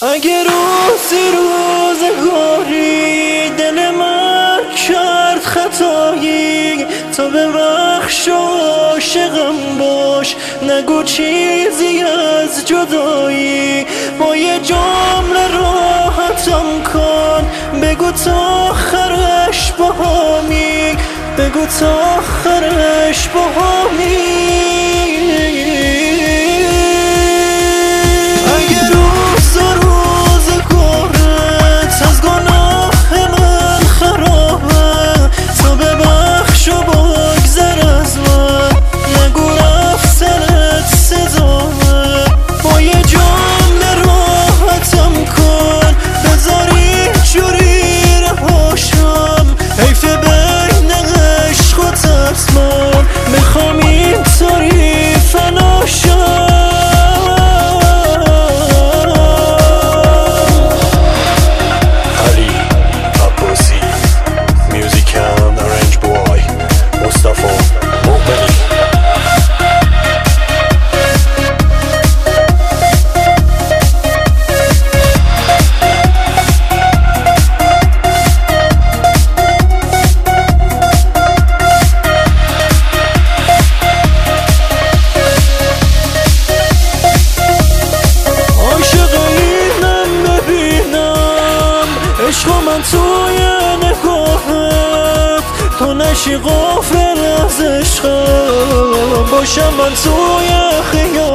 اگه روزگاری دل من کرد خطایی، تو ببخش و عاشقم باش، نگو چیزی از جدایی. با یه جمله راحتم کن، بگو تا آخرش باهامی، بگو تا آخرش باهامی. میخوام اینطوری فنا شم. علی عباسی، میوزیک اند ارنج بوای مصطفی مؤمنی. عشق من توی نگاهت، تو نشی غافل از عشقم، باشم من توی خیال